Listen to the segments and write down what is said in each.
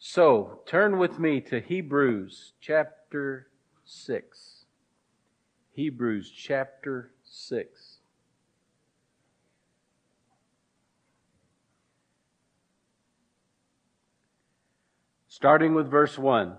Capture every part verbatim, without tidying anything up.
So, turn with me to Hebrews chapter six. Hebrews chapter six. Starting with verse one.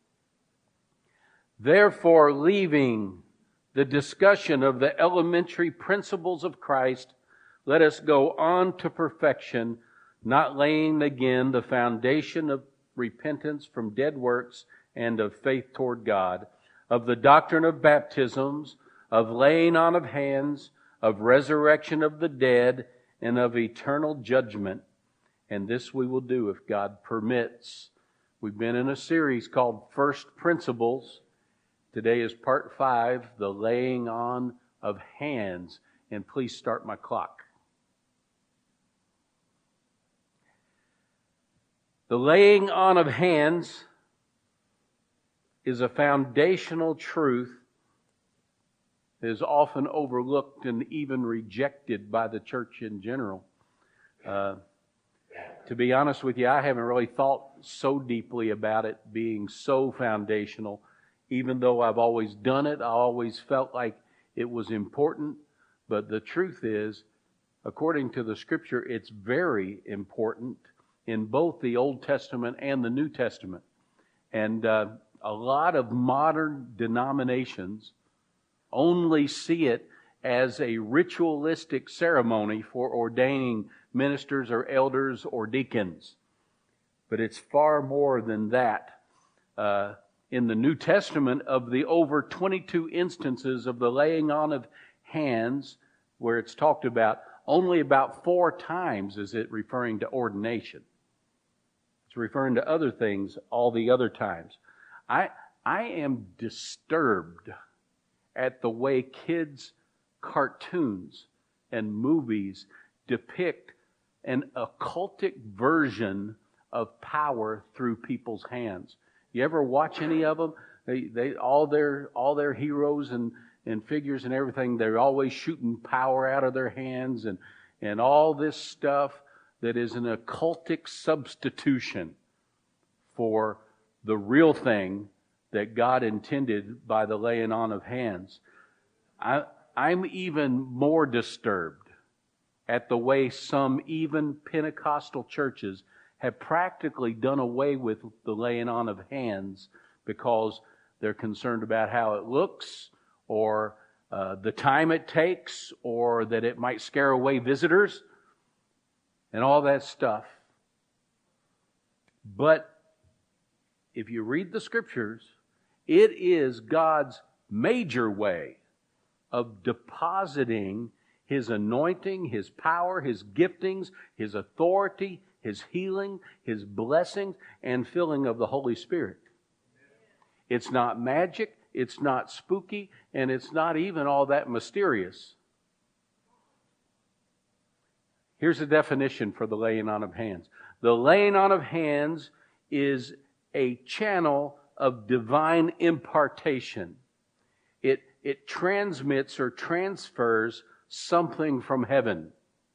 Therefore, leaving the discussion of the elementary principles of Christ, let us go on to perfection, not laying again the foundation of repentance from dead works and of faith toward God, of the doctrine of baptisms, of laying on of hands, of resurrection of the dead, and of eternal judgment. And this we will do if God permits. We've been in a series called First Principles. Today is part five, the laying on of hands. And please start my clock. The laying on of hands is a foundational truth that is often overlooked and even rejected by the church in general. Uh, to be honest with you, I haven't really thought so deeply about it being so foundational. Even though I've always done it, I always felt like it was important. But the truth is, according to the Scripture, it's very important in both the Old Testament and the New Testament. And uh, a lot of modern denominations only see it as a ritualistic ceremony for ordaining ministers or elders or deacons. But it's far more than that. Uh, in the New Testament, of the over twenty-two instances of the laying on of hands where it's talked about, only about four times is it referring to ordination. It's referring to other things all the other times. I I am disturbed at the way kids' cartoons and movies depict an occultic version of power through people's hands. You ever watch any of them? They they all their all their heroes and, and figures and everything, they're always shooting power out of their hands and and all this stuff that is an occultic substitution for the real thing that God intended by the laying on of hands. I, I'm even more disturbed at the way some even Pentecostal churches have practically done away with the laying on of hands because they're concerned about how it looks or uh, the time it takes or that it might scare away visitors and all that stuff. But if you read the Scriptures, it is God's major way of depositing His anointing, His power, His giftings, His authority, His healing, His blessings, and filling of the Holy Spirit. It's not magic, it's not spooky, and it's not even all that mysterious. Here's a definition for the laying on of hands. The laying on of hands is a channel of divine impartation. It, it transmits or transfers something from heaven.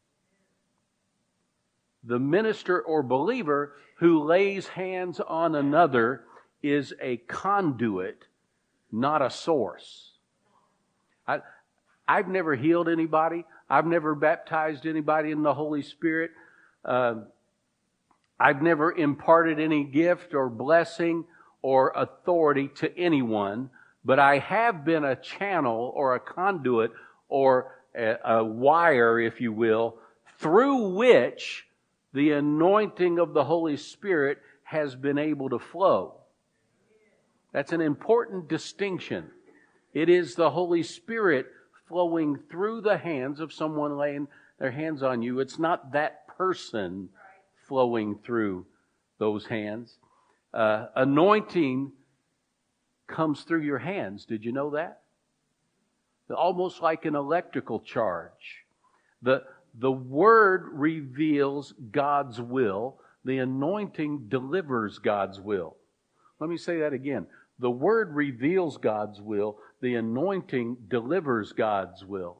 The minister or believer who lays hands on another is a conduit, not a source. I, I've never healed anybody. I've never baptized anybody in the Holy Spirit. Uh, I've never imparted any gift or blessing or authority to anyone, but I have been a channel or a conduit or a, a wire, if you will, through which the anointing of the Holy Spirit has been able to flow. That's an important distinction. It is the Holy Spirit flowing through the hands of someone laying their hands on you. It's not that person flowing through those hands. Uh, anointing comes through your hands. Did you know that? Almost like an electrical charge. The, the Word reveals God's will. The anointing delivers God's will. Let me say that again. The Word reveals God's will. The anointing delivers God's will.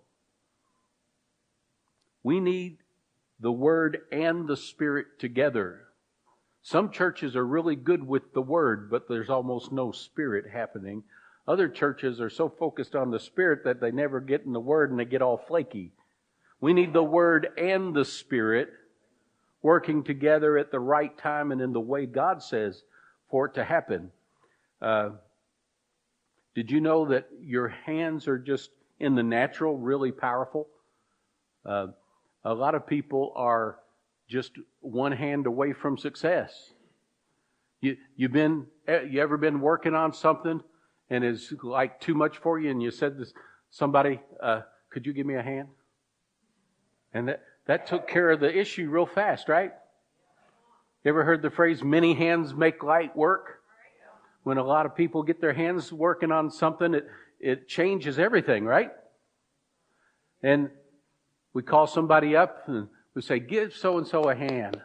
We need the Word and the Spirit together Some churches are really good with the Word, but there's almost no Spirit happening. Other churches are so focused on the Spirit that they never get in the Word and they get all flaky. We need the Word and the Spirit working together at the right time and in the way God says for it to happen. Uh, did you know that your hands are just in the natural really powerful? Uh, a lot of people are just one hand away from success. You you've been you ever been working on something and it's like too much for you, and you said to somebody, uh, "Could you give me a hand?" And that that took care of the issue real fast, right? You ever heard the phrase "many hands make light work"? When a lot of people get their hands working on something, it it changes everything, right? And we call somebody up and we say, "Give so-and-so a hand."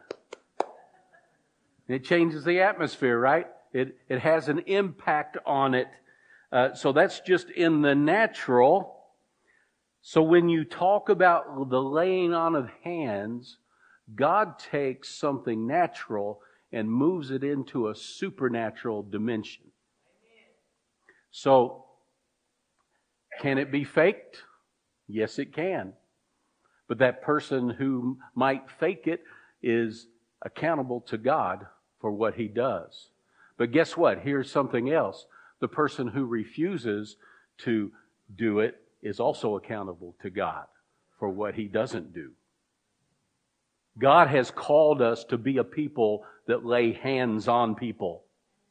It changes the atmosphere, right? It it has an impact on it. Uh, so that's just in the natural. So when you talk about the laying on of hands, God takes something natural and moves it into a supernatural dimension. So, can it be faked? Yes, it can. But that person who might fake it is accountable to God for what he does. But guess what? Here's something else. The person who refuses to do it is also accountable to God for what he doesn't do. God has called us to be a people that lay hands on people.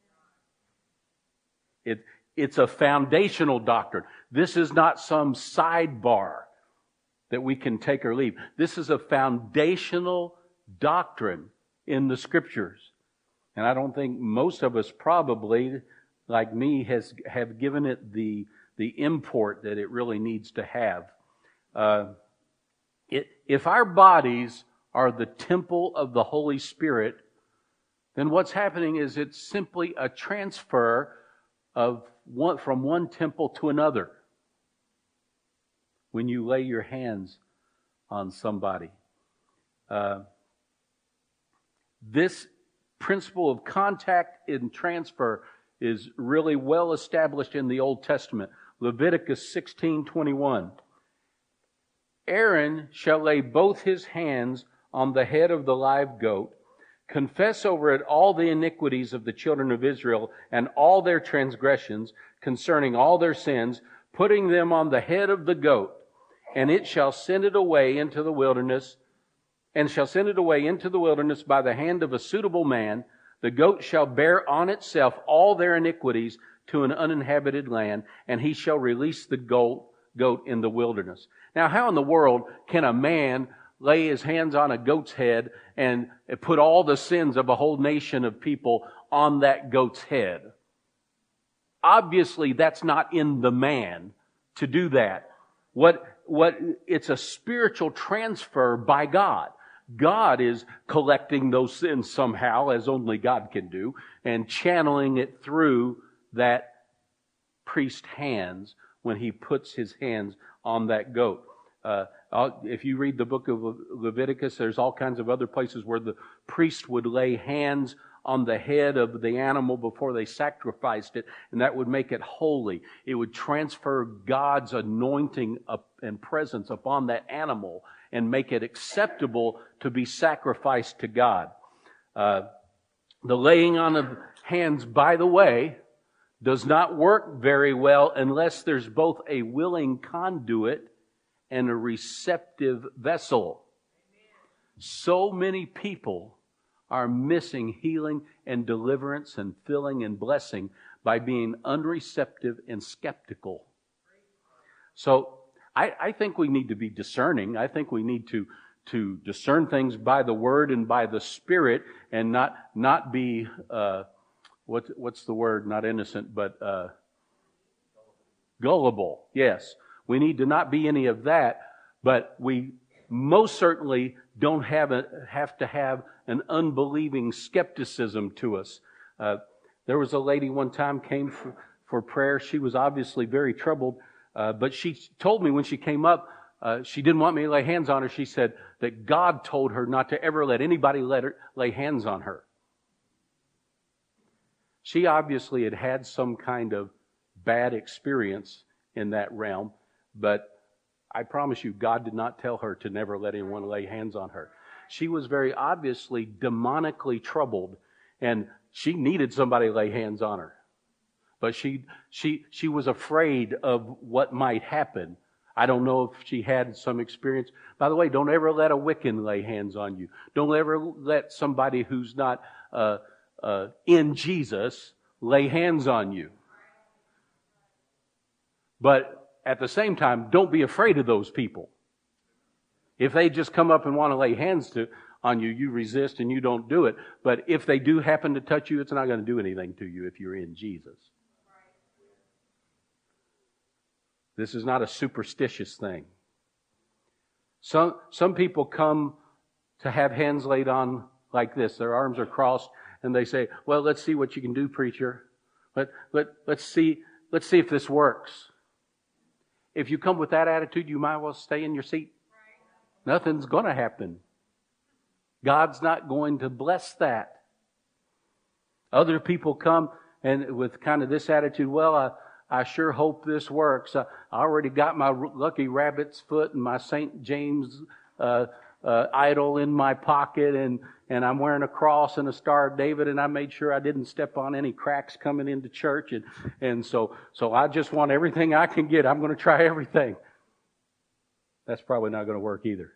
It, it's a foundational doctrine. This is not some sidebar that we can take or leave. This is a foundational doctrine in the Scriptures. And I don't think most of us probably, like me, has have given it the, the import that it really needs to have. Uh, it, if our bodies are the temple of the Holy Spirit, then what's happening is it's simply a transfer of one, from one temple to another when you lay your hands on somebody. Uh, this principle of contact and transfer is really well established in the Old Testament. Leviticus sixteen twenty-one. Aaron shall lay both his hands on the head of the live goat, confess over it all the iniquities of the children of Israel and all their transgressions concerning all their sins, putting them on the head of the goat, and it shall send it away into the wilderness, and shall send it away into the wilderness by the hand of a suitable man. The goat shall bear on itself all their iniquities to an uninhabited land, and he shall release the goat, goat in the wilderness. Now, how in the world can a man lay his hands on a goat's head and put all the sins of a whole nation of people on that goat's head? Obviously, that's not in the man to do that. What, what, it's a spiritual transfer by God. God is collecting those sins somehow, as only God can do, and channeling it through that priest's hands when he puts his hands on that goat. Uh, if you read the book of Leviticus, there's all kinds of other places where the priest would lay hands on the head of the animal before they sacrificed it, and that would make it holy. It would transfer God's anointing up and presence upon that animal and make it acceptable to be sacrificed to God. Uh, the laying on of hands, by the way, does not work very well unless there's both a willing conduit and a receptive vessel. So many people are missing healing and deliverance and filling and blessing by being unreceptive and skeptical. So I, I think we need to be discerning. I think we need to, to discern things by the Word and by the Spirit, and not not be uh, what what's the word? Not innocent, but uh, gullible. Yes, we need to not be any of that. But we most certainly don't have a, have to have an unbelieving skepticism to us. Uh, there was a lady one time came for, for prayer. She was obviously very troubled, uh, but she told me when she came up, uh, she didn't want me to lay hands on her. She said that God told her not to ever let anybody let her lay hands on her. She obviously had had some kind of bad experience in that realm, but I promise you, God did not tell her to never let anyone lay hands on her. She was very obviously demonically troubled, and she needed somebody to lay hands on her. But she she she was afraid of what might happen. I don't know if she had some experience. By the way, don't ever let a Wiccan lay hands on you. Don't ever let somebody who's not uh, uh, in Jesus lay hands on you. But at the same time, don't be afraid of those people. If they just come up and want to lay hands to, on you, you resist and you don't do it. But if they do happen to touch you, it's not going to do anything to you if you're in Jesus. This is not a superstitious thing. Some, some people come to have hands laid on like this. Their arms are crossed and they say, well, let's see what you can do, preacher. Let, let, let's see, let's see if this works. If you come with that attitude, you might as well stay in your seat. Nothing's going to happen. God's not going to bless that. Other people come and with kind of this attitude, well, I, I sure hope this works. I, I already got my lucky rabbit's foot and my Saint James uh, uh, idol in my pocket, and, and I'm wearing a cross and a Star of David, and I made sure I didn't step on any cracks coming into church, and, and so, so I just want everything I can get. I'm going to try everything. That's probably not going to work either.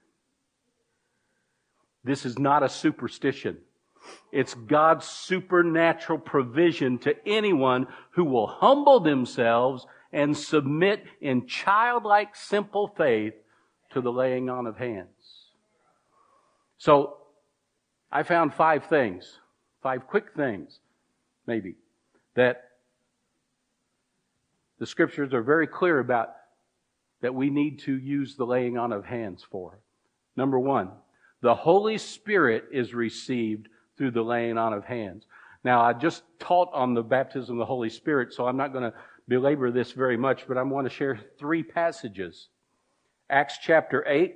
This is not a superstition. It's God's supernatural provision to anyone who will humble themselves and submit in childlike, simple faith to the laying on of hands. So, I found five things, five quick things, maybe, that the Scriptures are very clear about that we need to use the laying on of hands for. Number one, the Holy Spirit is received through the laying on of hands. Now, I just taught on the baptism of the Holy Spirit, so I'm not going to belabor this very much, but I want to share three passages. Acts chapter eight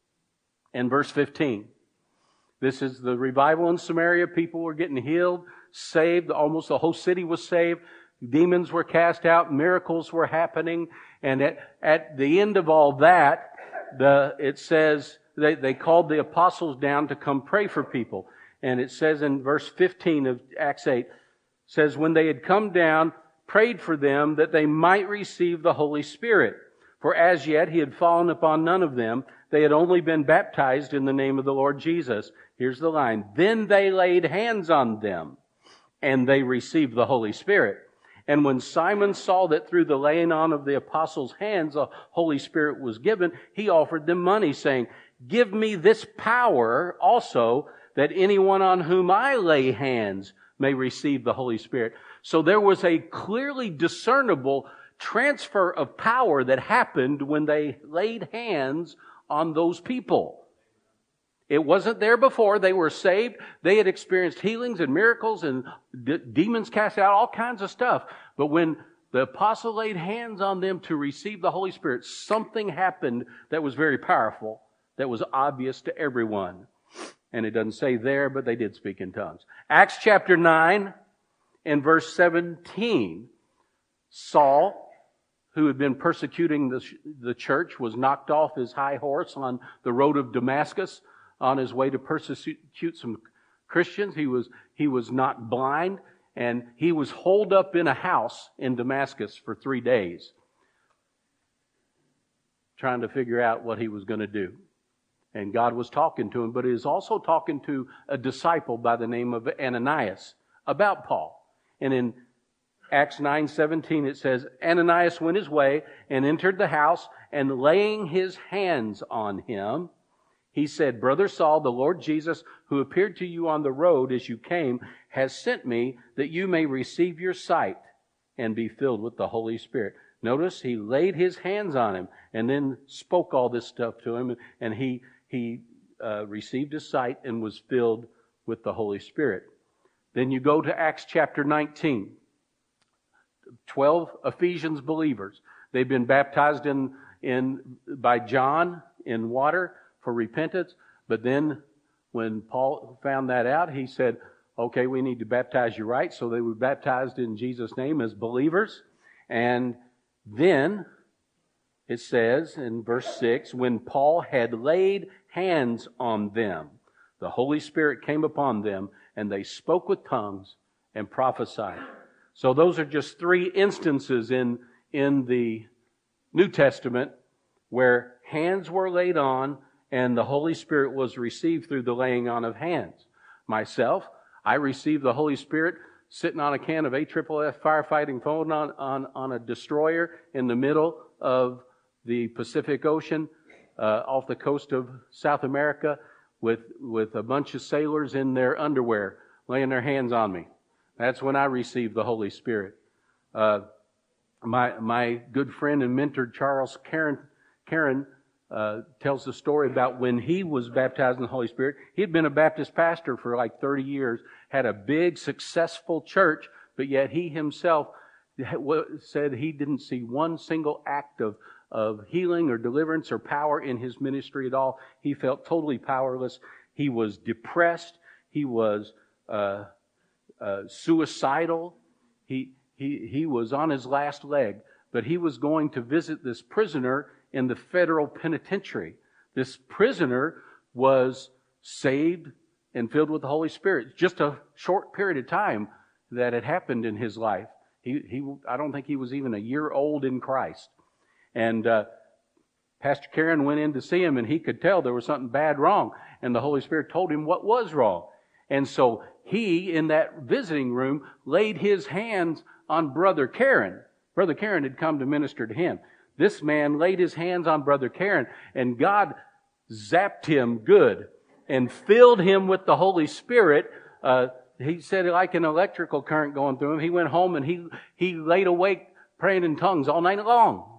and verse fifteen. This is the revival in Samaria. People were getting healed, saved. Almost the whole city was saved. Demons were cast out. Miracles were happening. And at, at the end of all that, the, it says they, they called the apostles down to come pray for people. And it says in verse fifteen of Acts eight, says, when they had come down, prayed for them that they might receive the Holy Spirit. For as yet he had fallen upon none of them. They had only been baptized in the name of the Lord Jesus. Here's the line. Then they laid hands on them, and they received the Holy Spirit. And when Simon saw that through the laying on of the apostles' hands the Holy Spirit was given, he offered them money, saying, give me this power also, that anyone on whom I lay hands may receive the Holy Spirit. So there was a clearly discernible transfer of power that happened when they laid hands on those people. It wasn't there before. They were saved. They had experienced healings and miracles and d- demons cast out, all kinds of stuff. But when the apostle laid hands on them to receive the Holy Spirit, something happened that was very powerful, that was obvious to everyone. And it doesn't say there, but they did speak in tongues. Acts chapter nine and verse seventeen. Saul, who had been persecuting the, the church, was knocked off his high horse on the road of Damascus on his way to persecute some Christians. He was, he was not blind, and he was holed up in a house in Damascus for three days, trying to figure out what he was going to do. And God was talking to him, but he was also talking to a disciple by the name of Ananias about Paul. And in Acts nine seventeen it says, Ananias went his way and entered the house, and laying his hands on him, he said, Brother Saul, the Lord Jesus, who appeared to you on the road as you came, has sent me that you may receive your sight and be filled with the Holy Spirit. Notice he laid his hands on him and then spoke all this stuff to him, and he He uh, received his sight and was filled with the Holy Spirit. Then you go to Acts chapter nineteen. Twelve Ephesians believers. They've been baptized in, in by John in water for repentance. But then when Paul found that out, he said, okay, we need to baptize you right. So they were baptized in Jesus' name as believers. And then it says in verse six, when Paul had laid hands on them, the Holy Spirit came upon them, and they spoke with tongues and prophesied. So those are just three instances in, in the New Testament where hands were laid on and the Holy Spirit was received through the laying on of hands. Myself, I received the Holy Spirit sitting on a can of A F F F firefighting foam on, on, on a destroyer in the middle of the Pacific Ocean uh, off the coast of South America with, with a bunch of sailors in their underwear laying their hands on me. That's when I received the Holy Spirit. Uh, my my good friend and mentor Charles Karen, Karen uh, tells the story about when he was baptized in the Holy Spirit. He had been a Baptist pastor for like thirty years, had a big, successful church, but yet he himself said he didn't see one single act of, of healing or deliverance or power in his ministry at all. He felt totally powerless. He was depressed. He was uh, uh, suicidal. He, he, he was on his last leg, but he was going to visit this prisoner in the federal penitentiary. This prisoner was saved and filled with the Holy Spirit. Just a short period of time that had happened in his life. He, he, I don't think he was even a year old in Christ. And uh, Pastor Karen went in to see him, and he could tell there was something bad wrong. And the Holy Spirit told him what was wrong. And so he, in that visiting room, laid his hands on Brother Karen. Brother Karen had come to minister to him. This man laid his hands on Brother Karen, and God zapped him good and filled him with the Holy Spirit. Uh, he said like an electrical current going through him. He went home and he, he laid awake praying in tongues all night long.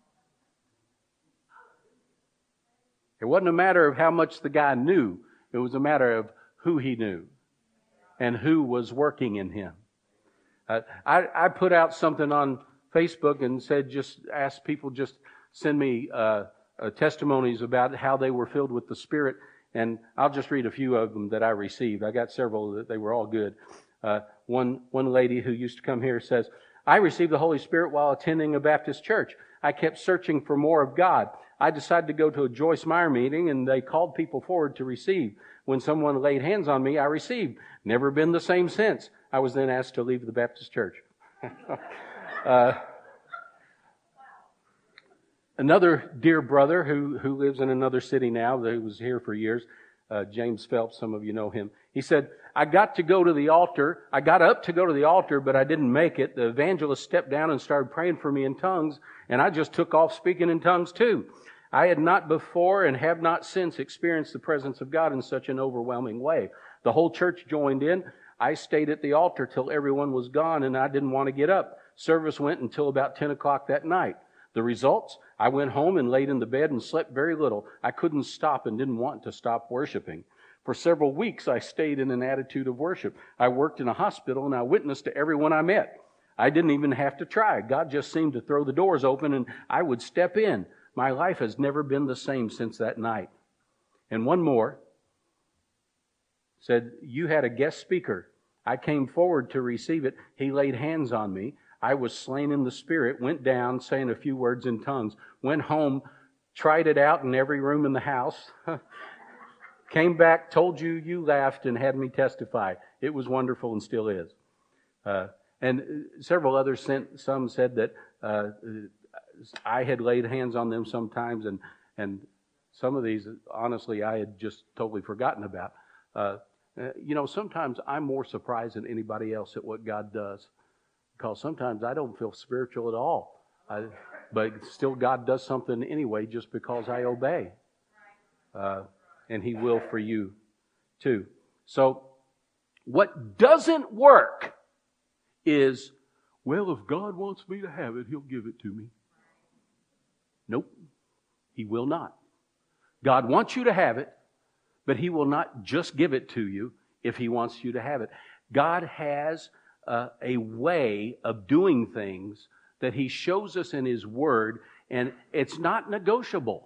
It wasn't a matter of how much the guy knew. It was a matter of who he knew and who was working in him. Uh, I, I put out something on Facebook and said, just ask people, just send me uh, uh, testimonies about how they were filled with the Spirit. And I'll just read a few of them that I received. I got several that they were all good. Uh, one, one lady who used to come here says, I received the Holy Spirit while attending a Baptist church. I kept searching for more of God. I decided to go to a Joyce Meyer meeting, and they called people forward to receive. When someone laid hands on me, I received. Never been the same since. I was then asked to leave the Baptist church. uh, another dear brother who, who lives in another city now, who was here for years, uh, James Phelps, some of you know him. He said, I got to go to the altar. I got up to go to the altar, but I didn't make it. The evangelist stepped down and started praying for me in tongues, and I just took off speaking in tongues too. I had not before and have not since experienced the presence of God in such an overwhelming way. The whole church joined in. I stayed at the altar till everyone was gone, and I didn't want to get up. Service went until about ten o'clock that night. The results? I went home and laid in the bed and slept very little. I couldn't stop and didn't want to stop worshiping. For several weeks, I stayed in an attitude of worship. I worked in a hospital, and I witnessed to everyone I met. I didn't even have to try. God just seemed to throw the doors open, and I would step in. My life has never been the same since that night. And one more said, you had a guest speaker. I came forward to receive it. He laid hands on me. I was slain in the Spirit, went down saying a few words in tongues, went home, tried it out in every room in the house, came back, told you, you laughed, and had me testify. It was wonderful and still is. Uh, and several others sent, some said that uh, I had laid hands on them sometimes, and and some of these, honestly, I had just totally forgotten about. Uh, you know, sometimes I'm more surprised than anybody else at what God does, because sometimes I don't feel spiritual at all. I, but still, God does something anyway just because I obey. Uh, and He will for you too. So, what doesn't work is, well, if God wants me to have it, He'll give it to me. Nope, He will not. God wants you to have it, but He will not just give it to you if He wants you to have it. God has uh, a way of doing things that He shows us in His Word, and it's not negotiable.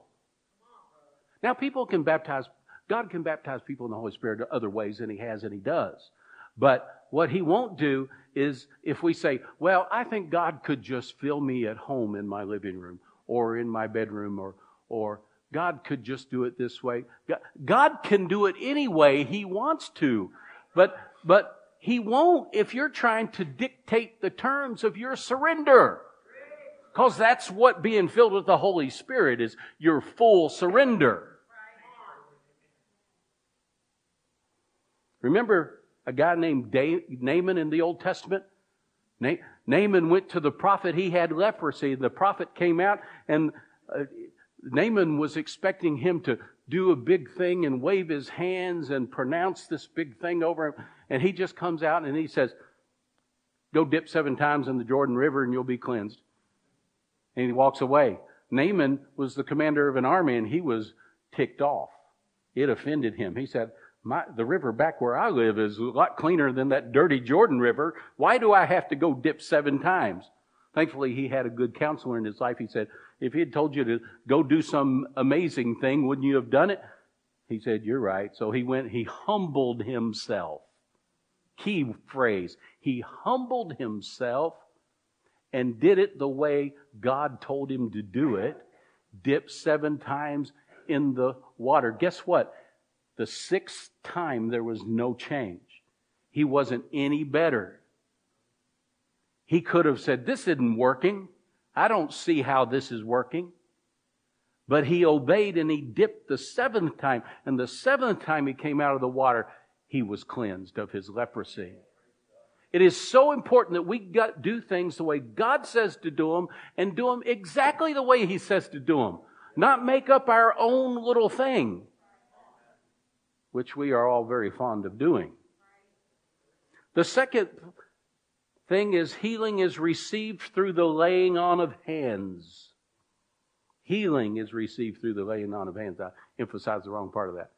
Now, people can baptize, God can baptize people in the Holy Spirit other ways than He has and He does. But what he won't do is if we say, well, I think God could just fill me at home in my living room or in my bedroom, or or God could just do it this way. God can do it any way He wants to. But, but He won't if you're trying to dictate the terms of your surrender. Because that's what being filled with the Holy Spirit is, your full surrender. Remember a guy named Naaman in the Old Testament? Na- Naaman went to the prophet. He had leprosy. The prophet came out, and uh, Naaman was expecting him to do a big thing and wave his hands and pronounce this big thing over him. And he just comes out and he says, go dip seven times in the Jordan River and you'll be cleansed. And he walks away. Naaman was the commander of an army, and he was ticked off. It offended him. He said, My, the river back where I live is a lot cleaner than that dirty Jordan River. Why do I have to go dip seven times? Thankfully, he had a good counselor in his life. He said, if he had told you to go do some amazing thing, wouldn't you have done it? He said, you're right. So he went, he humbled himself. Key phrase. He humbled himself and did it the way God told him to do it. Dipped seven times in the water. Guess what? The sixth time there was no change. He wasn't any better. He could have said, this isn't working. I don't see how this is working. But he obeyed and he dipped the seventh time. And the seventh time he came out of the water, he was cleansed of his leprosy. It is so important that we got, do things the way God says to do them, and do them exactly the way He says to do them. Not make up our own little thing, which we are all very fond of doing. The second thing is healing is received through the laying on of hands. Healing is received through the laying on of hands. I emphasize the wrong part of that.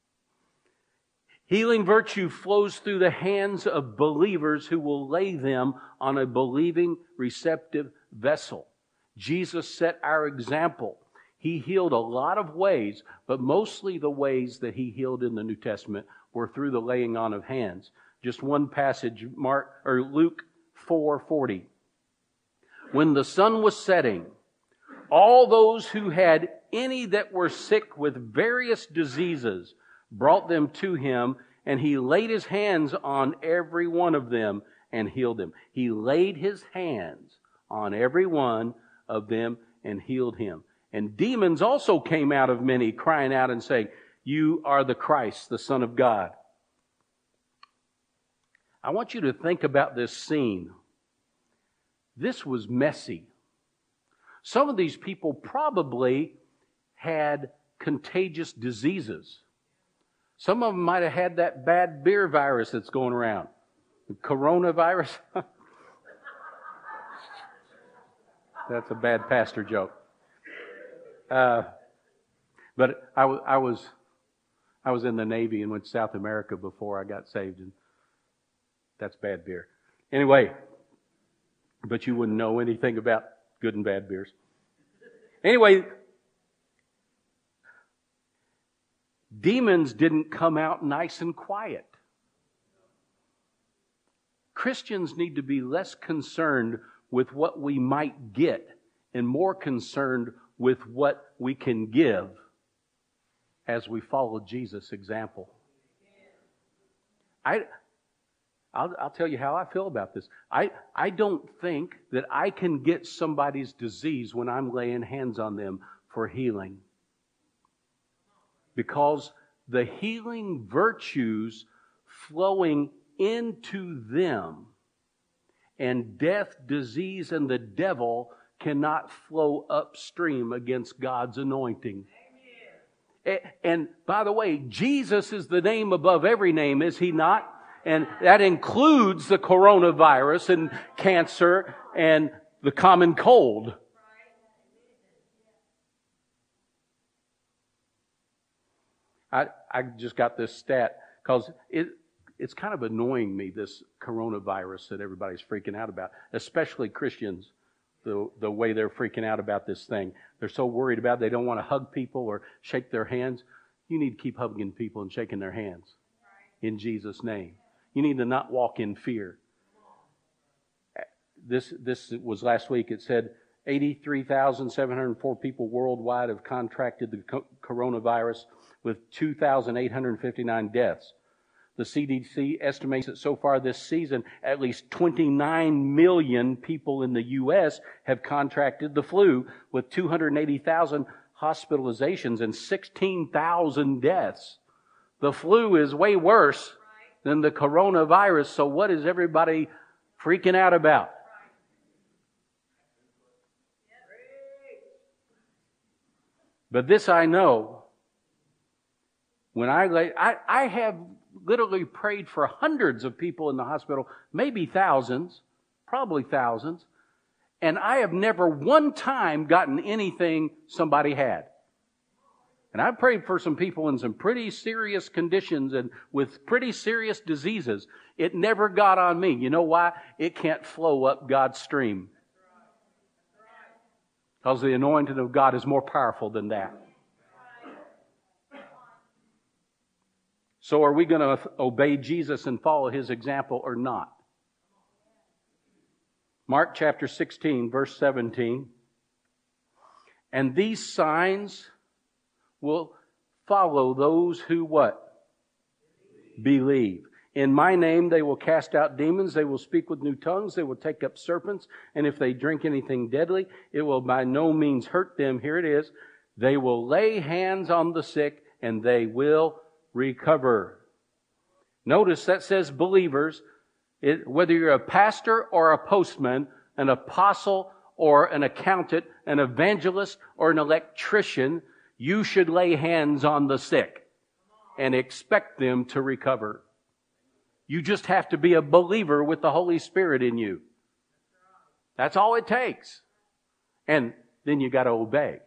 Healing virtue flows through the hands of believers who will lay them on a believing, receptive vessel. Jesus set our example. He healed a lot of ways, but mostly the ways that He healed in the New Testament were through the laying on of hands. Just one passage, Mark or Luke four forty. When the sun was setting, all those who had any that were sick with various diseases brought them to Him, and He laid His hands on every one of them and healed them. He laid His hands on every one of them and healed him. And demons also came out of many, crying out and saying, you are the Christ, the Son of God. I want you to think about this scene. This was messy. Some of these people probably had contagious diseases. Some of them might have had that bad beer virus that's going around. The coronavirus. That's a bad pastor joke. Uh, but I, w- I was I was in the Navy and went to South America before I got saved, and that's bad beer. Anyway, but you wouldn't know anything about good and bad beers. Anyway, demons didn't come out nice and quiet. Christians need to be less concerned with what we might get and more concerned with what we can give as we follow Jesus' example. I, I'll, I'll tell you how I feel about this. I, I don't think that I can get somebody's disease when I'm laying hands on them for healing. Because the healing virtues flowing into them, and death, disease, and the devil cannot flow upstream against God's anointing. Amen. And by the way, Jesus is the name above every name, is He not? And that includes the coronavirus and cancer and the common cold. I, I just got this stat because it, it's kind of annoying me, this coronavirus that everybody's freaking out about, especially Christians, the, the way they're freaking out about this thing. They're so worried about it, they don't want to hug people or shake their hands. You need to keep hugging people and shaking their hands in Jesus' name. You need to not walk in fear. This, this was last week. It said eighty-three thousand seven hundred four people worldwide have contracted the coronavirus with two thousand eight hundred fifty-nine deaths. The C D C estimates that so far this season, at least twenty-nine million people in the U S have contracted the flu, with two hundred eighty thousand hospitalizations and sixteen thousand deaths. The flu is way worse than the coronavirus, so what is everybody freaking out about? But this I know, when I lay, I, I have literally prayed for hundreds of people in the hospital, maybe thousands, probably thousands, and I have never one time gotten anything somebody had. And I prayed for some people in some pretty serious conditions and with pretty serious diseases. It never got on me. You know why? It can't flow up God's stream. Because the anointing of God is more powerful than that. So are we going to obey Jesus and follow His example or not? Mark chapter sixteen, verse seventeen. And these signs will follow those who what? Believe. In my name they will cast out demons, they will speak with new tongues, they will take up serpents, and if they drink anything deadly, it will by no means hurt them. Here it is. They will lay hands on the sick, and they will recover. Notice that says believers. It, whether you're a pastor or a postman, an apostle or an accountant, an evangelist or an electrician, you should lay hands on the sick and expect them to recover. You just have to be a believer with the Holy Spirit in you. That's all it takes. And then you got to obey.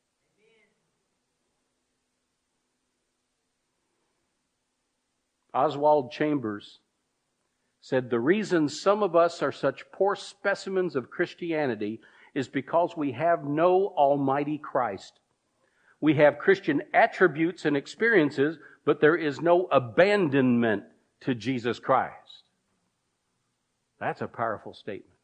Oswald Chambers said, the reason some of us are such poor specimens of Christianity is because we have no Almighty Christ. We have Christian attributes and experiences, but there is no abandonment to Jesus Christ. That's a powerful statement.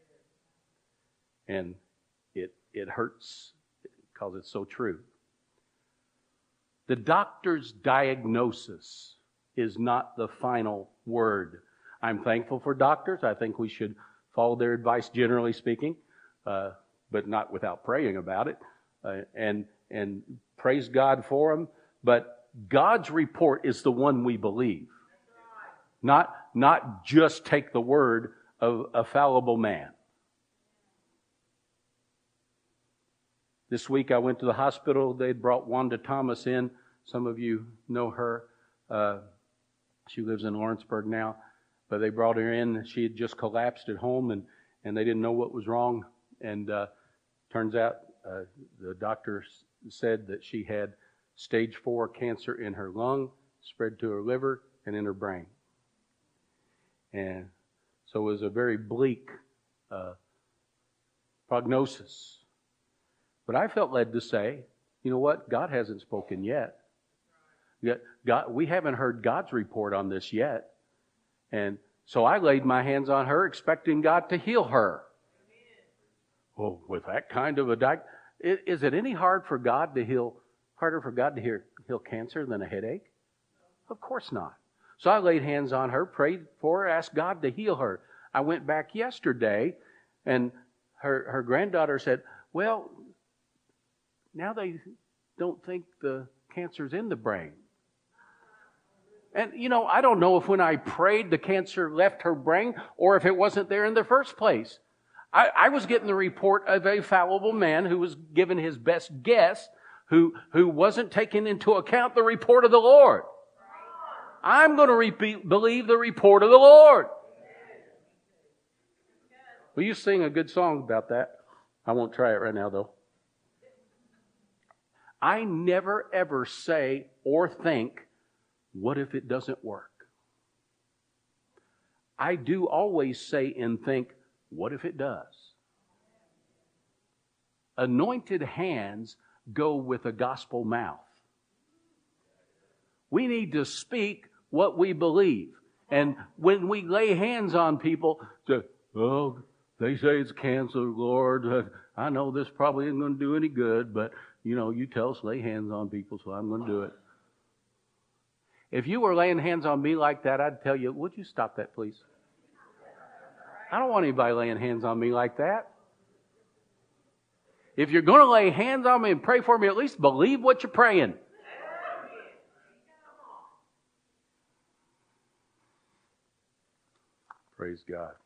And it, it hurts because it's so true. The doctor's diagnosis is not the final word. I'm thankful for doctors. I think we should follow their advice, generally speaking, uh, but not without praying about it. Uh, and, and praise God for them. But God's report is the one we believe. Not, not just take the word of a fallible man. This week I went to the hospital. They'd brought Wanda Thomas in. Some of you know her. Uh, she lives in Lawrenceburg now. But they brought her in. She had just collapsed at home, and, and they didn't know what was wrong. And uh, turns out uh, the doctor said that she had stage four cancer in her lung, spread to her liver, and in her brain. And so it was a very bleak uh, prognosis. But I felt led to say, you know what? God hasn't spoken yet. Yet God, we haven't heard God's report on this yet. And so I laid my hands on her, expecting God to heal her. Well, with that kind of a diagnosis, is it any hard for God to heal, harder for God to heal, heal cancer than a headache? Of course not. So I laid hands on her, prayed for her, asked God to heal her. I went back yesterday, and her, her granddaughter said, well, now they don't think the cancer's in the brain. And, you know, I don't know if when I prayed the cancer left her brain or if it wasn't there in the first place. I, I was getting the report of a fallible man who was given his best guess, who, who wasn't taking into account the report of the Lord. I'm going to repeat, believe the report of the Lord. Will you sing a good song about that? I won't try it right now, though. I never ever say or think, what if it doesn't work? I do always say and think, what if it does? Anointed hands go with a gospel mouth. We need to speak what we believe. And when we lay hands on people, say, oh, they say it's cancer, Lord. Uh, I know this probably isn't going to do any good, but, you know, you tell us lay hands on people, so I'm going to do it. If you were laying hands on me like that, I'd tell you, would you stop that, please? I don't want anybody laying hands on me like that. If you're going to lay hands on me and pray for me, at least believe what you're praying. Praise God.